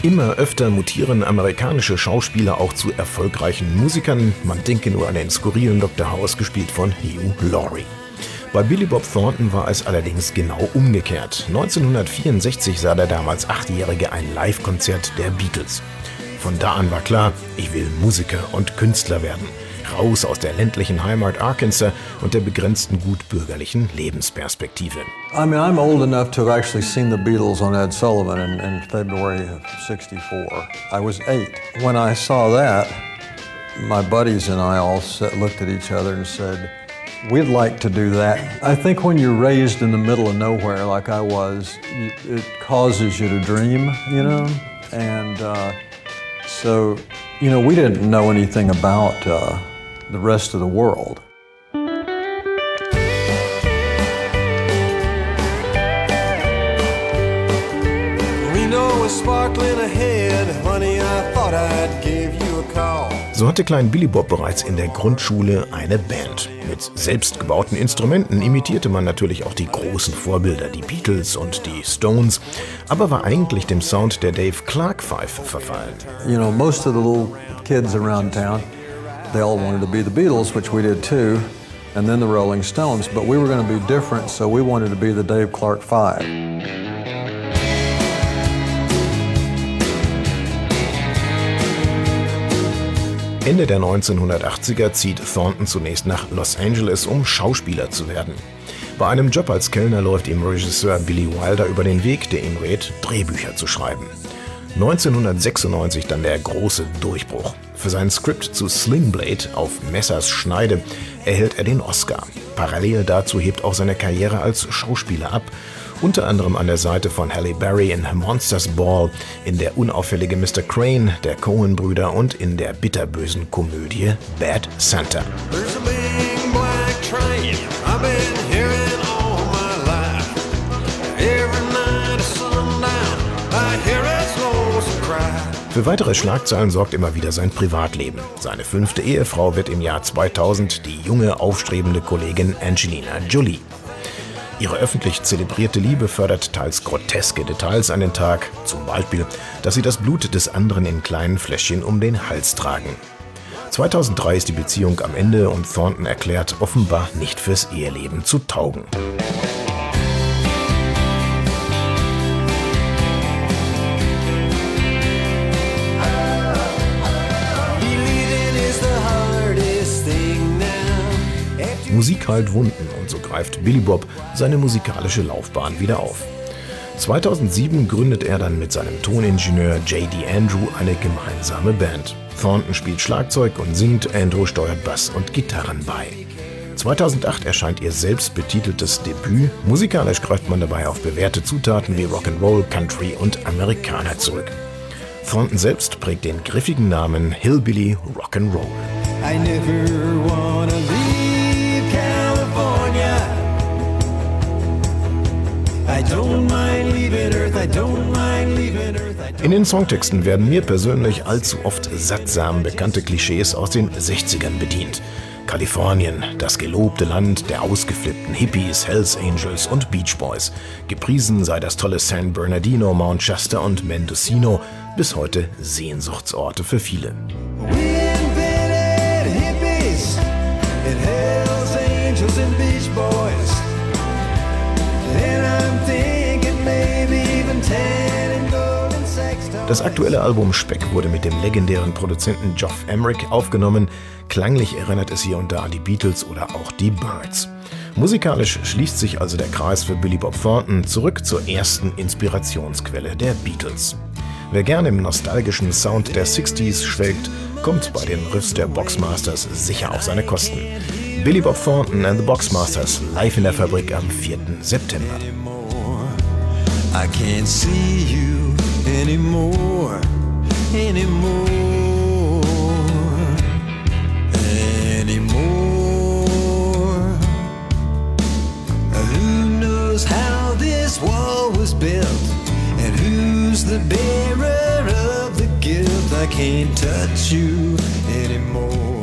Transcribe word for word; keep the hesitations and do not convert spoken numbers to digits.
Immer öfter mutieren amerikanische Schauspieler auch zu erfolgreichen Musikern. Man denke nur an den skurrilen Doktor House, gespielt von Hugh Laurie. Bei Billy Bob Thornton war es allerdings genau umgekehrt. neunzehnhundertvierundsechzig sah der damals Achtjährige ein Live-Konzert der Beatles. Von da an war klar, ich will Musiker und Künstler werden. Raus aus der ländlichen Heimat Arkansas und der begrenzten gutbürgerlichen Lebensperspektive. I mean, I'm old enough to have actually seen the Beatles on Ed Sullivan in, in February of sixty-four. I was eight. When I saw that, my buddies and I all sat, looked at each other and said, we'd like to do that. I think when you're raised in the middle of nowhere like I was, it causes you to dream, you know? And uh, so, you know, we didn't know anything about uh, the rest of the world. Reno was sparkling ahead, honey, I thought I'd give you a call. So hatte Klein Billy Bob bereits in der Grundschule eine Band. Mit selbstgebauten Instrumenten imitierte man natürlich auch die großen Vorbilder, die Beatles und die Stones, aber war eigentlich dem Sound der Dave Clark Five verfallen. You know, most of the little kids around town, they all wanted to be the Beatles, which we did too, and then the Rolling Stones, but we were going to be different, so we wanted to be the Dave Clark Five. Ende der neunzehnhundertachtziger zieht Thornton zunächst nach Los Angeles, um Schauspieler zu werden. Bei einem Job als Kellner läuft ihm Regisseur Billy Wilder über den Weg, der ihm rät, Drehbücher zu schreiben. neunzehnhundertsechsundneunzig dann der große Durchbruch. Für sein Skript zu Sling Blade auf Messers Schneide erhält er den Oscar. Parallel dazu hebt auch seine Karriere als Schauspieler ab. Unter anderem an der Seite von Halle Berry in Monsters Ball, in Der unauffällige Mister Crane, der Coen-Brüder und in der bitterbösen Komödie Bad Santa. Für weitere Schlagzeilen sorgt immer wieder sein Privatleben. Seine fünfte Ehefrau wird im Jahr zweitausend die junge, aufstrebende Kollegin Angelina Jolie. Ihre öffentlich zelebrierte Liebe fördert teils groteske Details an den Tag, zum Beispiel, dass sie das Blut des anderen in kleinen Fläschchen um den Hals tragen. zweitausenddrei ist die Beziehung am Ende und Thornton erklärt, offenbar nicht fürs Eheleben zu taugen. Musik heilt Wunden und so greift Billy Bob seine musikalische Laufbahn wieder auf. zweitausendsieben gründet er dann mit seinem Toningenieur J D Andrew eine gemeinsame Band. Thornton spielt Schlagzeug und singt, Andrew steuert Bass und Gitarren bei. zweitausendacht erscheint ihr selbstbetiteltes Debüt. Musikalisch greift man dabei auf bewährte Zutaten wie Rock'n'Roll, Country und Amerikaner zurück. Thornton selbst prägt den griffigen Namen Hillbilly Rock'n'Roll. I never wanna leave California. I don't mind leaving Earth, I don't mind leaving Earth. In den Songtexten werden mir persönlich allzu oft sattsam bekannte Klischees aus den sechzigern bedient. Kalifornien, das gelobte Land der ausgeflippten Hippies, Hells Angels und Beach Boys. Gepriesen sei das tolle San Bernardino, Mount Shasta und Mendocino, bis heute Sehnsuchtsorte für viele. Das aktuelle Album Speck wurde mit dem legendären Produzenten Geoff Emerick aufgenommen. Klanglich erinnert es hier und da an die Beatles oder auch die Byrds. Musikalisch schließt sich also der Kreis für Billy Bob Thornton zurück zur ersten Inspirationsquelle der Beatles. Wer gerne im nostalgischen Sound der sechziger schwelgt, kommt bei den Riffs der Boxmasters sicher auf seine Kosten. Billy Bob Thornton and the Boxmasters live in der Fabrik am vierten September. I can't see you anymore, anymore, anymore. Who knows how this wall was built, and who's the bearer of the guilt? I can't touch you anymore.